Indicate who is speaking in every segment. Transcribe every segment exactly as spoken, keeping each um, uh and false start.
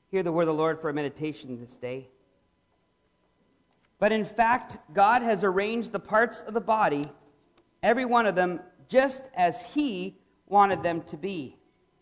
Speaker 1: Hear the word of the Lord for a meditation this day. But in fact, God has arranged the parts of the body, every one of them, just as He wanted them to be.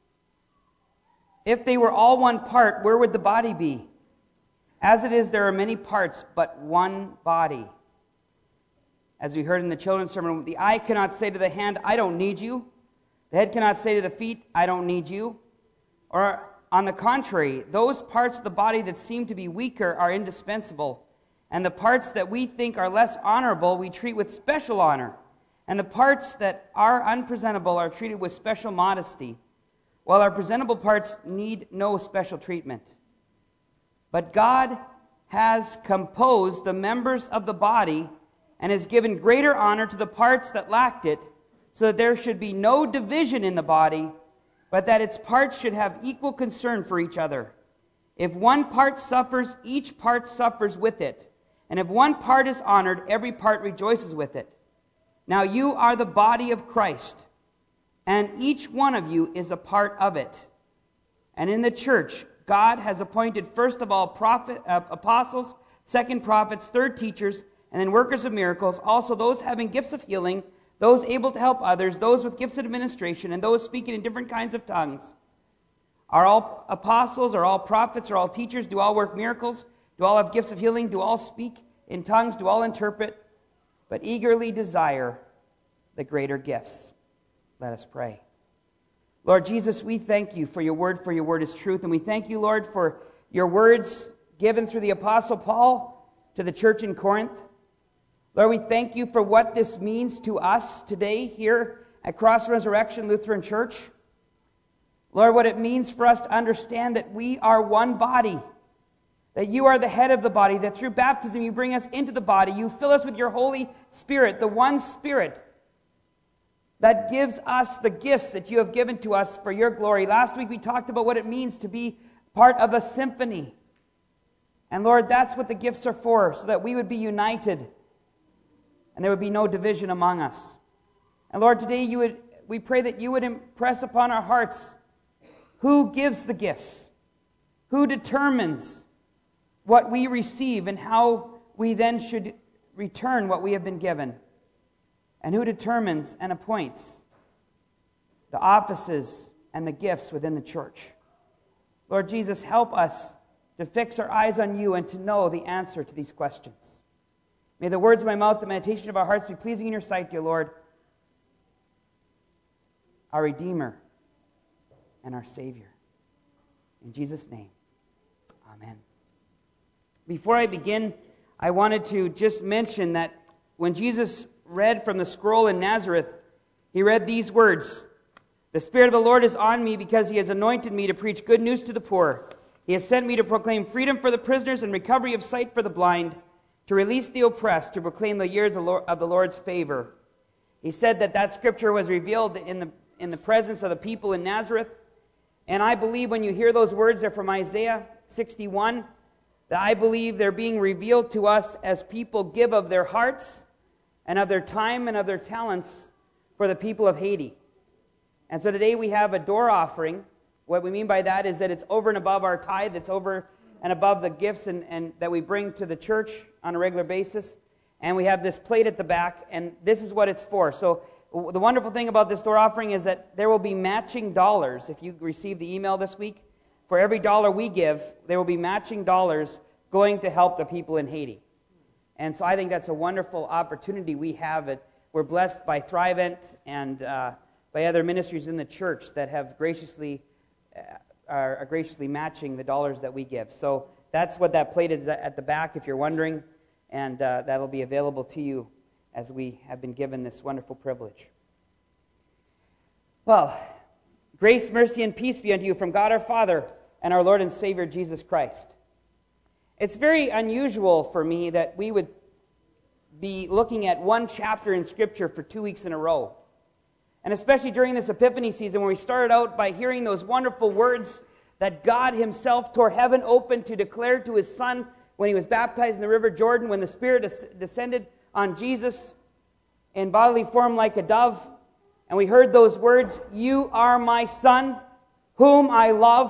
Speaker 1: If they were all one part, where would the body be? As it is, there are many parts, but one body. As we heard in the children's sermon, the eye cannot say to the hand, I don't need you. The head cannot say to the feet, I don't need you. Or on the contrary, those parts of the body that seem to be weaker are indispensable. And the parts that we think are less honorable, we treat with special honor. And the parts that are unpresentable are treated with special modesty, while our presentable parts need no special treatment. But God has composed the members of the body and has given greater honor to the parts that lacked it, so that there should be no division in the body, but that its parts should have equal concern for each other. If one part suffers, each part suffers with it. And if one part is honored, every part rejoices with it. Now you are the body of Christ, and each one of you is a part of it. And in the church, God has appointed first of all prophet, uh, apostles, second prophets, third teachers, and then workers of miracles, also those having gifts of healing, those able to help others, those with gifts of administration, and those speaking in different kinds of tongues. Are all apostles, are all prophets, are all teachers? Do all work miracles? Do all have gifts of healing? Do all speak in tongues? Do all interpret? But eagerly desire the greater gifts. Let us pray. Lord Jesus, we thank you for your word, for your word is truth. And we thank you, Lord, for your words given through the Apostle Paul to the church in Corinth. Lord, we thank you for what this means to us today here at Cross Resurrection Lutheran Church. Lord, what it means for us to understand that we are one body, that you are the head of the body, that through baptism you bring us into the body, you fill us with your Holy Spirit, the one Spirit that gives us the gifts that you have given to us for your glory. Last week we talked about what it means to be part of a symphony. And Lord, that's what the gifts are for, so that we would be united and there would be no division among us. And Lord, today you would, we pray that you would impress upon our hearts who gives the gifts, who determines what we receive and how we then should return what we have been given, and who determines and appoints the offices and the gifts within the church. Lord Jesus, help us to fix our eyes on you and to know the answer to these questions. May the words of my mouth, the meditation of our hearts be pleasing in your sight, dear Lord, our Redeemer and our Savior. In Jesus' name, amen. Before I begin, I wanted to just mention that when Jesus read from the scroll in Nazareth, he read these words, "The Spirit of the Lord is on me because he has anointed me to preach good news to the poor. He has sent me to proclaim freedom for the prisoners and recovery of sight for the blind, to release the oppressed, to proclaim the years of the Lord's favor." He said that that scripture was revealed in the, in the presence of the people in Nazareth. And I believe when you hear those words, they're from Isaiah sixty-one, that I believe they're being revealed to us as people give of their hearts and of their time and of their talents for the people of Haiti. And so today we have a door offering. What we mean by that is that it's over and above our tithe, it's over and above the gifts and, and that we bring to the church on a regular basis. And we have this plate at the back, and this is what it's for. So the wonderful thing about this door offering is that there will be matching dollars. If you receive the email this week, for every dollar we give, there will be matching dollars going to help the people in Haiti. And so I think that's a wonderful opportunity we have. It. We're blessed by Thrivent and uh, by other ministries in the church that have graciously uh, are graciously matching the dollars that we give. So that's what that plate is at the back, if you're wondering, and uh, that'll be available to you as we have been given this wonderful privilege. Well, grace, mercy, and peace be unto you from God our Father and our Lord and Savior Jesus Christ. It's very unusual for me that we would be looking at one chapter in Scripture for two weeks in a row. And especially during this Epiphany season, when we started out by hearing those wonderful words that God himself tore heaven open to declare to his Son when he was baptized in the River Jordan, when the Spirit descended on Jesus in bodily form like a dove. And we heard those words, "You are my Son, whom I love.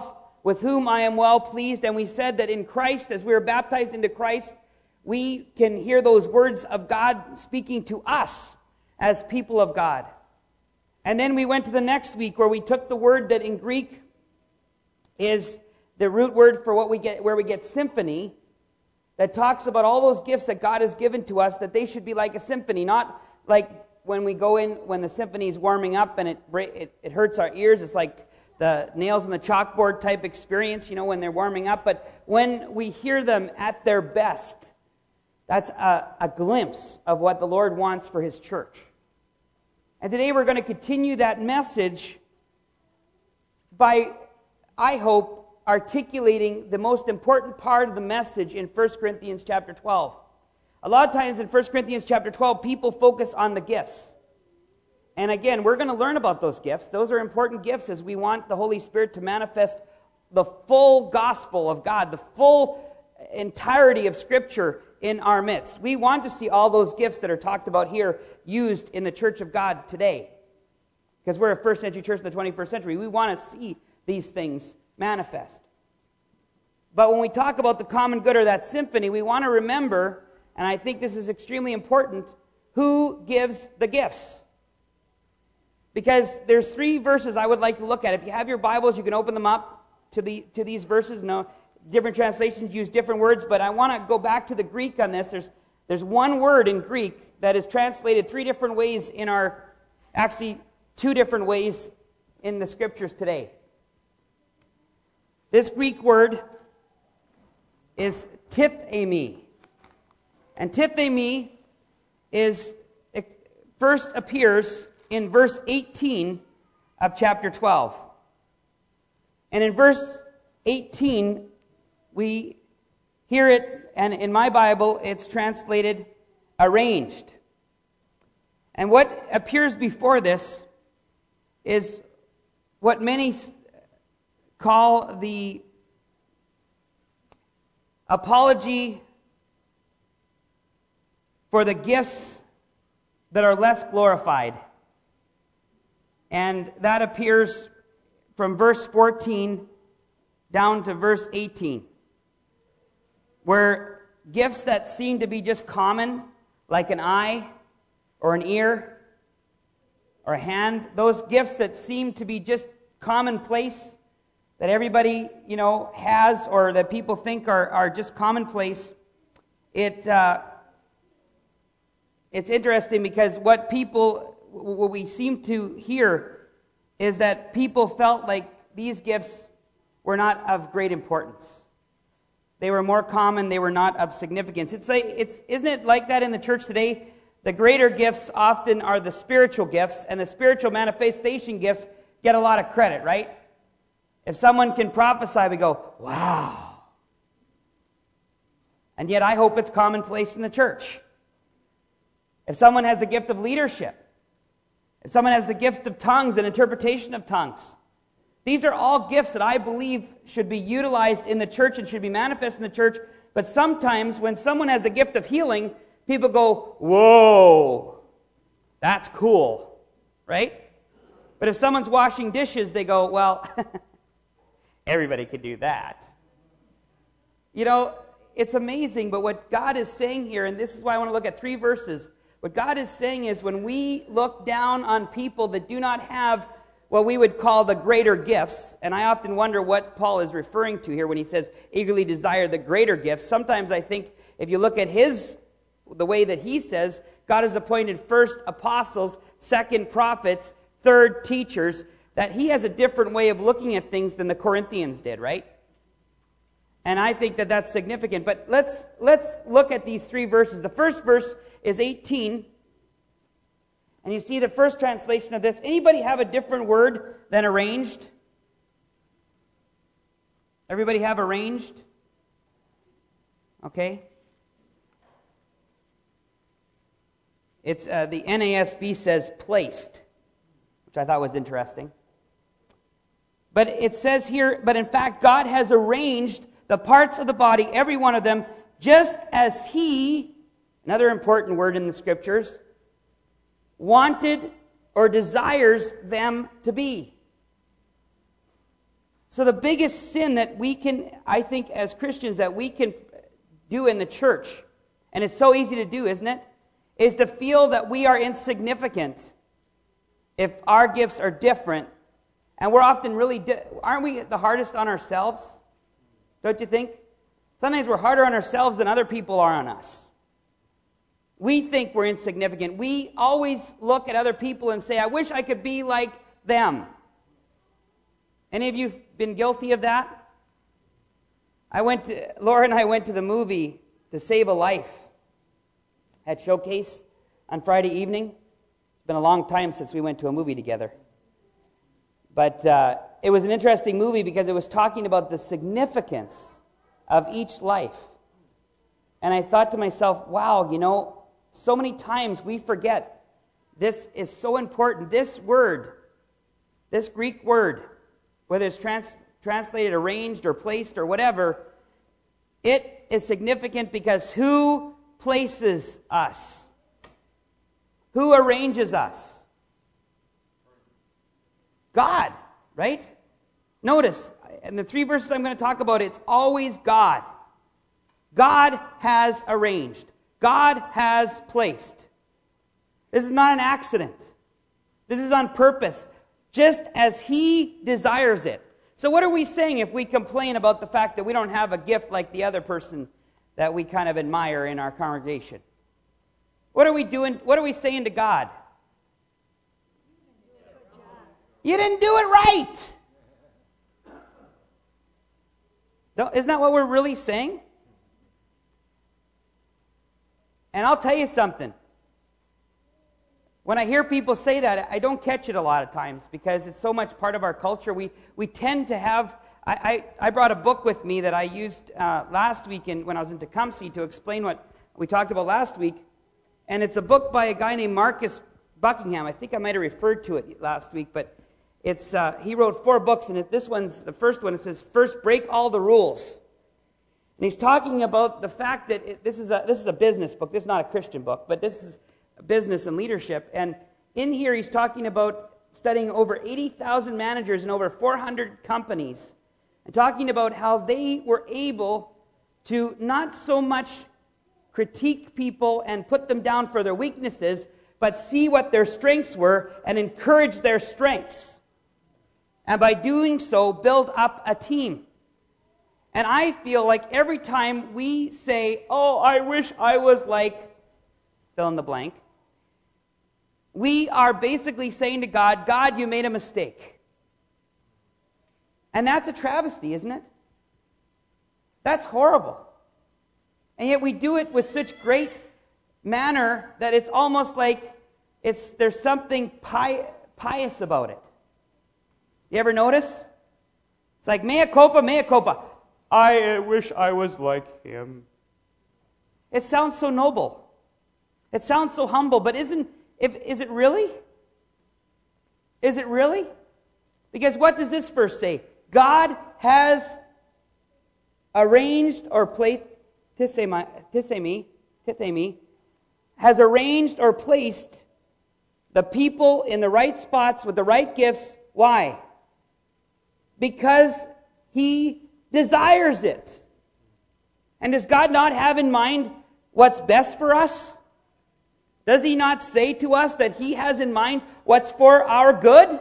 Speaker 1: with whom I am well pleased. And we said that in Christ, as we were baptized into Christ, we can hear those words of God speaking to us as people of God. And then we went to the next week where we took the word that in Greek is the root word for what we get, where we get symphony, that talks about all those gifts that God has given to us, that they should be like a symphony, not like when we go in, when the symphony is warming up and it, it, it hurts our ears. It's like the nails in the chalkboard type experience, you know, when they're warming up. But when we hear them at their best, that's a, a glimpse of what the Lord wants for His church. And today we're going to continue that message by, I hope, articulating the most important part of the message in First Corinthians chapter twelve. A lot of times in First Corinthians chapter twelve, people focus on the gifts. And again, we're going to learn about those gifts. Those are important gifts as we want the Holy Spirit to manifest the full gospel of God, the full entirety of Scripture in our midst. We want to see all those gifts that are talked about here used in the church of God today. Because we're a first century church in the twenty-first century. We want to see these things manifest. But when we talk about the common good or that symphony, we want to remember, and I think this is extremely important, who gives the gifts. Because there's three verses I would like to look at. If you have your Bibles, you can open them up to the to these verses. No, different translations use different words, but I want to go back to the Greek on this. There's there's one word in Greek that is translated three different ways in our, actually two different ways in the Scriptures today. This Greek word is tithemi. And tithemi is, it first appears in verse eighteen of chapter twelve. And in verse eighteen, we hear it, and in my Bible, it's translated arranged. And what appears before this is what many call the apology for the gifts that are less glorified. And that appears from verse fourteen down to verse eighteen, where gifts that seem to be just common, like an eye or an ear or a hand, those gifts that seem to be just commonplace, that everybody, you know, has, or that people think are, are just commonplace, it uh, it's interesting because what people, what we seem to hear is that people felt like these gifts were not of great importance. They were more common, they were not of significance. It's like, it's, isn't it like that in the church today? The greater gifts often are the spiritual gifts, and the spiritual manifestation gifts get a lot of credit, right? If someone can prophesy, we go, wow. And yet I hope it's commonplace in the church. If someone has the gift of leadership, if someone has the gift of tongues and interpretation of tongues, these are all gifts that I believe should be utilized in the church and should be manifest in the church. But sometimes when someone has the gift of healing, people go, whoa, that's cool, right? But if someone's washing dishes, they go, well, everybody could do that. You know, it's amazing, but what God is saying here, and this is why I want to look at three verses, what God is saying is when we look down on people that do not have what we would call the greater gifts, and I often wonder what Paul is referring to here when he says eagerly desire the greater gifts. Sometimes I think if you look at his, the way that he says, God has appointed first apostles, second prophets, third teachers, that he has a different way of looking at things than the Corinthians did, right? And I think that that's significant. But let's let's look at these three verses. The first verse is eighteen. And you see the first translation of this. Anybody have a different word than arranged? Everybody have arranged? Okay. It's uh, the N A S B says placed, which I thought was interesting. But it says here, but in fact, God has arranged the parts of the body, every one of them, just as He, another important word in the Scriptures, wanted or desires them to be. So the biggest sin that we can, I think, as Christians, that we can do in the church, and it's so easy to do, isn't it, is to feel that we are insignificant if our gifts are different. And we're often really, di- aren't we the hardest on ourselves? Don't you think? Sometimes we're harder on ourselves than other people are on us. We think we're insignificant. We always look at other people and say, I wish I could be like them. Any of you been guilty of that? I went to, Laura and I went to the movie To Save a Life at Showcase on Friday evening. It's been a long time since we went to a movie together. But uh, it was an interesting movie because it was talking about the significance of each life. And I thought to myself, wow, you know, so many times we forget this is so important. This word, this Greek word, whether it's trans- translated arranged or placed or whatever, it is significant because who places us? Who arranges us? God, right? Notice, in the three verses I'm going to talk about, it's always God. God has arranged. God has placed. This is not an accident. This is on purpose, just as He desires it. So what are we saying if we complain about the fact that we don't have a gift like the other person that we kind of admire in our congregation? What are we doing? What are we saying to God? You didn't do it right. No, isn't that what we're really saying? And I'll tell you something. When I hear people say that, I don't catch it a lot of times because it's so much part of our culture. We we tend to have... I, I, I brought a book with me that I used uh, last week in, when I was in Tecumseh to explain what we talked about last week. And it's a book by a guy named Marcus Buckingham. I think I might have referred to it last week, but it's uh, he wrote four books, and it, this one's the first one. It says, First, Break All the Rules. And he's talking about the fact that it, this is a this is a business book. This is not a Christian book, but this is business and leadership. And in here, he's talking about studying over eighty thousand managers in over four hundred companies, and talking about how they were able to not so much critique people and put them down for their weaknesses, but see what their strengths were and encourage their strengths. And by doing so, build up a team. And I feel like every time we say, oh, I wish I was like, fill in the blank, we are basically saying to God, God, you made a mistake. And that's a travesty, isn't it? That's horrible. And yet we do it with such great manner that it's almost like it's there's something pi- pious about it. You ever notice? It's like, mea culpa, mea culpa. I wish I was like him. It sounds so noble. It sounds so humble, but isn't if is it really? Is it really? Because what does this verse say? God has arranged or placed, tithemi, tithemi, has arranged or placed the people in the right spots with the right gifts. Why? Because He desires it. And does God not have in mind what's best for us? Does He not say to us that He has in mind what's for our good?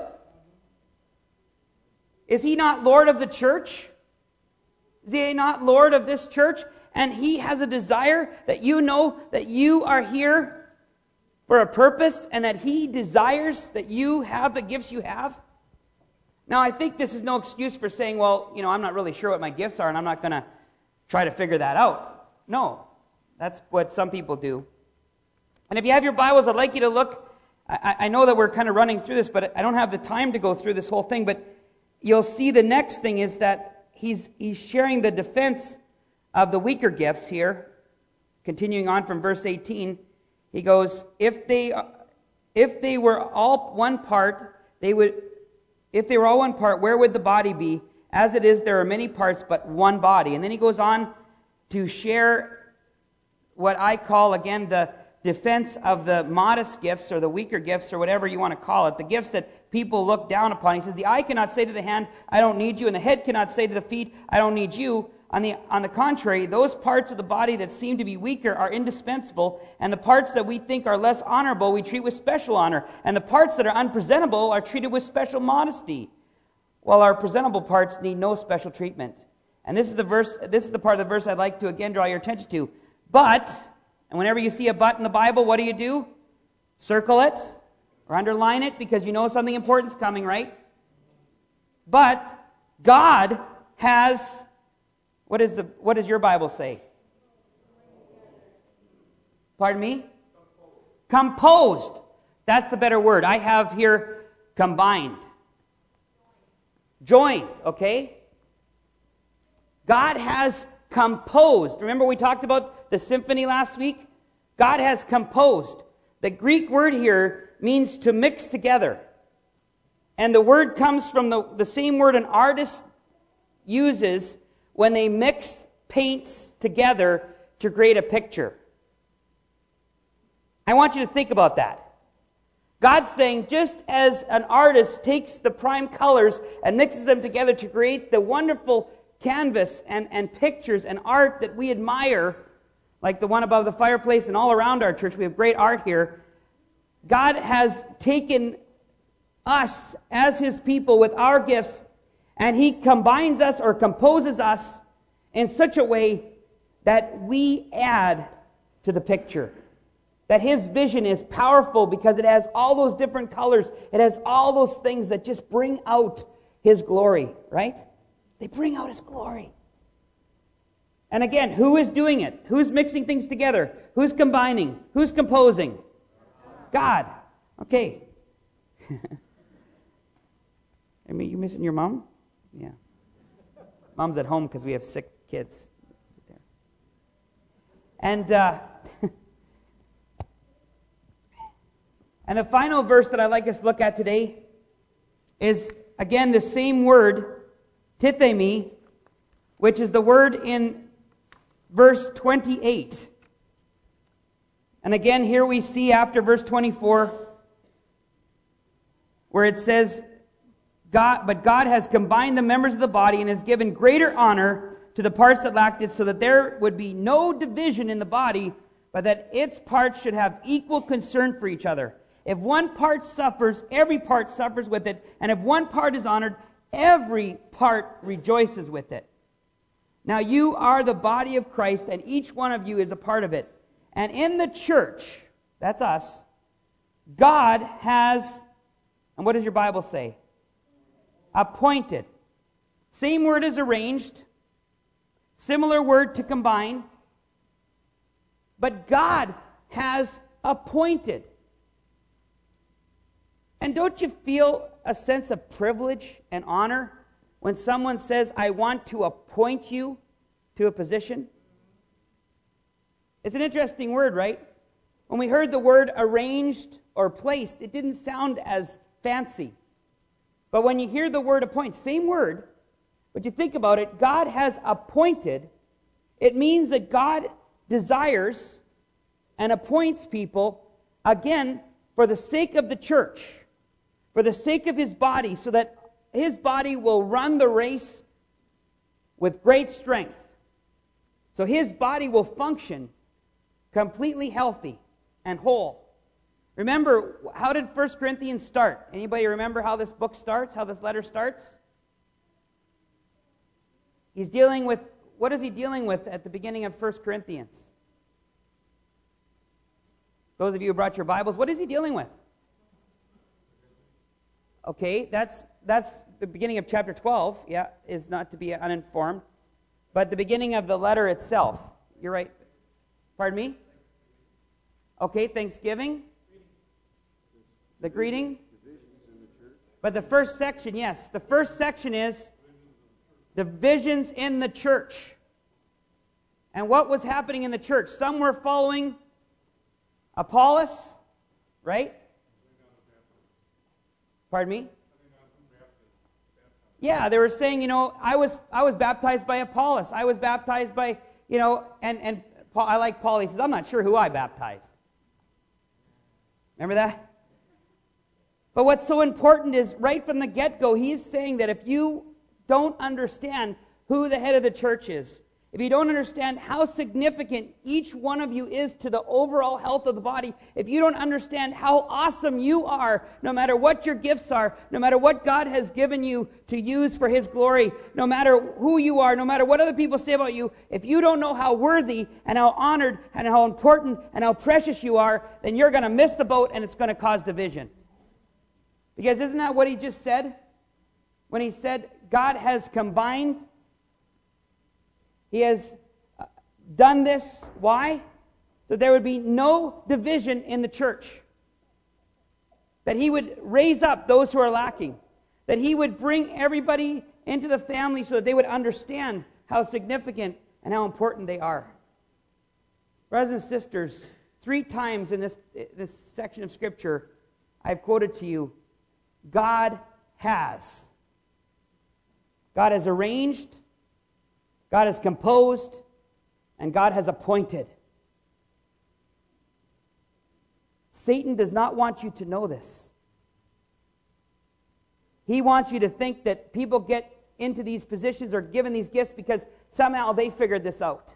Speaker 1: Is He not Lord of the church? Is He not Lord of this church? And He has a desire that you know that you are here for a purpose and that He desires that you have the gifts you have? Now, I think this is no excuse for saying, well, you know, I'm not really sure what my gifts are and I'm not going to try to figure that out. No, that's what some people do. And if you have your Bibles, I'd like you to look. I, I know that we're kind of running through this, but I don't have the time to go through this whole thing. But you'll see the next thing is that he's he's sharing the defense of the weaker gifts here. Continuing on from verse eighteen, he goes, if they if they were all one part, they would if they were all one part, where would the body be? As it is, there are many parts, but one body. And then he goes on to share what I call, again, the defense of the modest gifts or the weaker gifts or whatever you want to call it, the gifts that people look down upon. He says, the eye cannot say to the hand, I don't need you, and the head cannot say to the feet, I don't need you. On the, on the contrary, those parts of the body that seem to be weaker are indispensable, and the parts that we think are less honorable we treat with special honor, and the parts that are unpresentable are treated with special modesty, while our presentable parts need no special treatment. And this is the verse. This is the part of the verse I'd like to again draw your attention to. But, and whenever you see a but in the Bible, what do you do? Circle it or underline it because you know something important is coming, right? But God has, what is the what does your Bible say? Pardon me? Composed. That's the better word. I have here combined. Joined, okay? God has composed. Remember we talked about the symphony last week? God has composed. The Greek word here means to mix together. And the word comes from the, the same word an artist uses when they mix paints together to create a picture. I want you to think about that. God's saying, just as an artist takes the prime colors and mixes them together to create the wonderful canvas and, and pictures and art that we admire, like the one above the fireplace and all around our church, we have great art here. God has taken us as His people with our gifts, and He combines us or composes us in such a way that we add to the picture. That His vision is powerful because it has all those different colors. It has all those things that just bring out His glory, right? They bring out His glory. And again, who is doing it? Who's mixing things together? Who's combining? Who's composing? God. Okay. I mean, you missing your mom? Yeah. Mom's at home because we have sick kids. And uh, and the final verse that I'd like us to look at today is, again, the same word, tithemi, which is the word in verse twenty-eight. And again, here we see after verse twenty-four, where it says, God, but God has combined the members of the body and has given greater honor to the parts that lacked it, so that there would be no division in the body, but that its parts should have equal concern for each other. If one part suffers, every part suffers with it, and if one part is honored, every part rejoices with it. Now you are the body of Christ, and each one of you is a part of it. And in the church, that's us, God has, and what does your Bible say? Appointed. Same word as arranged. Similar word to combine. But God has appointed. And don't you feel a sense of privilege and honor when someone says, I want to appoint you to a position? It's an interesting word, right? When we heard the word arranged or placed, it didn't sound as fancy. But when you hear the word appoint, same word, but you think about it, God has appointed. It means that God desires and appoints people, again, for the sake of the church, for the sake of His body, so that His body will run the race with great strength. So His body will function completely healthy and whole. Remember, how did First Corinthians start? Anybody remember how this book starts, how this letter starts? He's dealing with, what is he dealing with at the beginning of First Corinthians? Those of you who brought your Bibles, what is he dealing with? Okay, that's that's the beginning of chapter twelve, yeah, is not to be uninformed. But the beginning of the letter itself, you're right. Pardon me? Okay, Thanksgiving. The greeting. But the first section, yes, the first section is divisions in the church. And what was happening in the church? Some were following Apollos, right? Pardon me? Yeah, they were saying, you know, I was I was baptized by Apollos. I was baptized by, you know, and, and Paul, I like Paul. He says, I'm not sure who I baptized. Remember that? But what's so important is right from the get-go, he's saying that if you don't understand who the head of the church is, if you don't understand how significant each one of you is to the overall health of the body, if you don't understand how awesome you are, no matter what your gifts are, no matter what God has given you to use for His glory, no matter who you are, no matter what other people say about you, if you don't know how worthy and how honored and how important and how precious you are, then you're going to miss the boat and it's going to cause division. Because isn't that what he just said? When he said God has combined, He has done this. Why? So there would be no division in the church. That He would raise up those who are lacking. That He would bring everybody into the family so that they would understand how significant and how important they are. Brothers and sisters, three times in this, this section of Scripture, I've quoted to you, God has. God has arranged, God has composed, and God has appointed. Satan does not want you to know this. He wants you to think that people get into these positions or given these gifts because somehow they figured this out.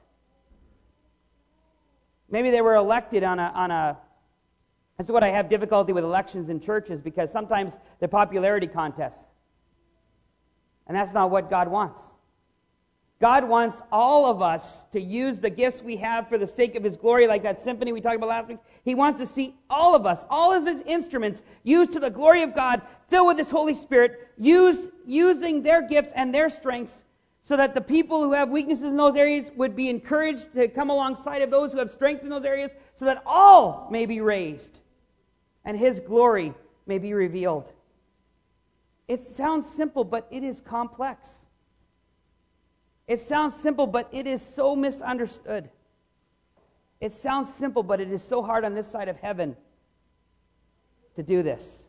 Speaker 1: Maybe they were elected on a, on a That's what I have difficulty with elections in churches, because sometimes they're popularity contests. And that's not what God wants. God wants all of us to use the gifts we have for the sake of His glory, like that symphony we talked about last week. He wants to see all of us, all of His instruments, used to the glory of God, filled with His Holy Spirit, use, using their gifts and their strengths, so that the people who have weaknesses in those areas would be encouraged to come alongside of those who have strength in those areas, so that all may be raised and His glory may be revealed. It sounds simple, but it is complex. It sounds simple, but it is so misunderstood. It sounds simple, but it is so hard on this side of heaven to do this.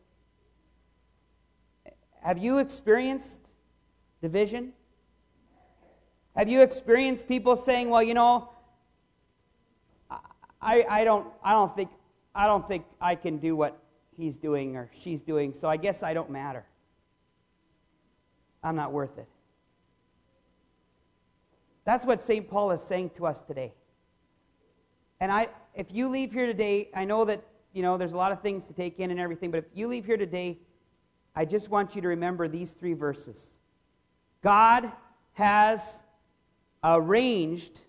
Speaker 1: Have you experienced division? Have you experienced people saying, "Well, you know, I, I don't, I don't think, I don't think I can do what he's doing or she's doing, so I guess I don't matter. I'm not worth it." That's what Saint Paul is saying to us today. And I, if you leave here today, I know that, you know, there's a lot of things to take in and everything, but if you leave here today, I just want you to remember these three verses. God has arranged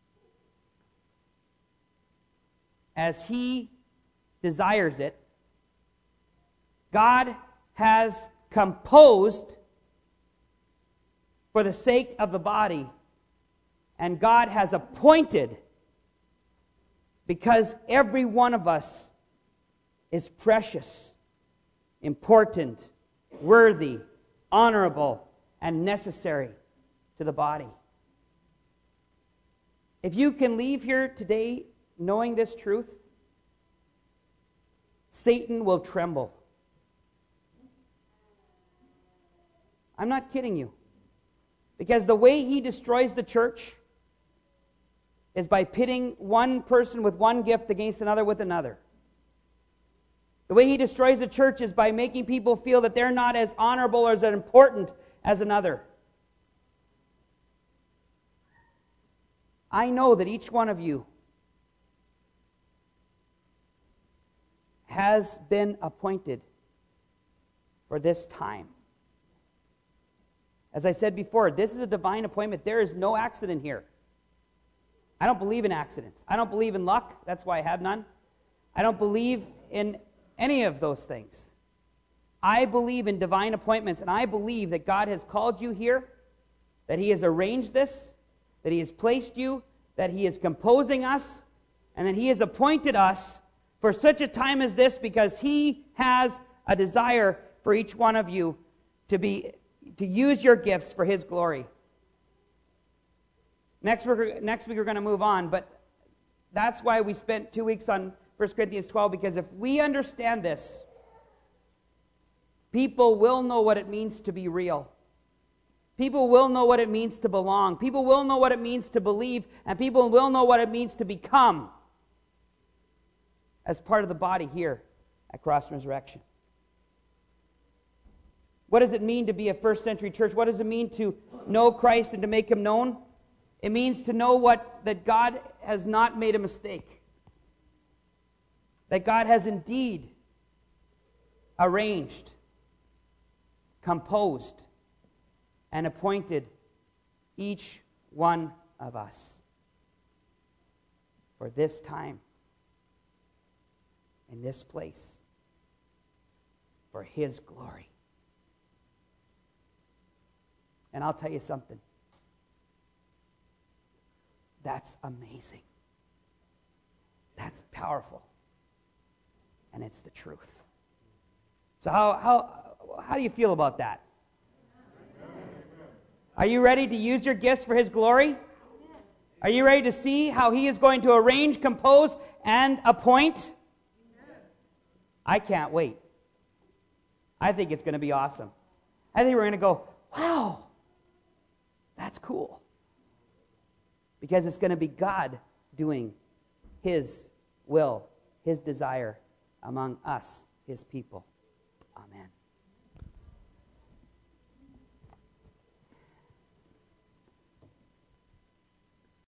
Speaker 1: as He desires it. God has composed for the sake of the body. And God has appointed, because every one of us is precious, important, worthy, honorable, and necessary to the body. If you can leave here today knowing this truth, Satan will tremble. I'm not kidding you. Because the way he destroys the church is by pitting one person with one gift against another with another. The way he destroys the church is by making people feel that they're not as honorable or as important as another. I know that each one of you has been appointed for this time. As I said before, this is a divine appointment. There is no accident here. I don't believe in accidents. I don't believe in luck. That's why I have none. I don't believe in any of those things. I believe in divine appointments, and I believe that God has called you here, that He has arranged this, that He has placed you, that He is composing us, and that He has appointed us for such a time as this, because He has a desire for each one of you to be to use your gifts for His glory. Next week, next week we're going to move on, but that's why we spent two weeks on First Corinthians twelve, because if we understand this, people will know what it means to be real. People will know what it means to belong. People will know what it means to believe, and people will know what it means to become as part of the body here at Cross Resurrection. What does it mean to be a first century church? What does it mean to know Christ and to make him known? It means to know what that God has not made a mistake. That God has indeed arranged, composed, and appointed each one of us for this time, in this place, for his glory. And I'll tell you something. That's amazing. That's powerful. And it's the truth. So how, how, how do you feel about that? Are you ready to use your gifts for his glory? Are you ready to see how he is going to arrange, compose, and appoint? I can't wait. I think it's going to be awesome. I think we're going to go, wow, that's cool. Because it's going to be God doing his will, his desire among us, his people. Amen.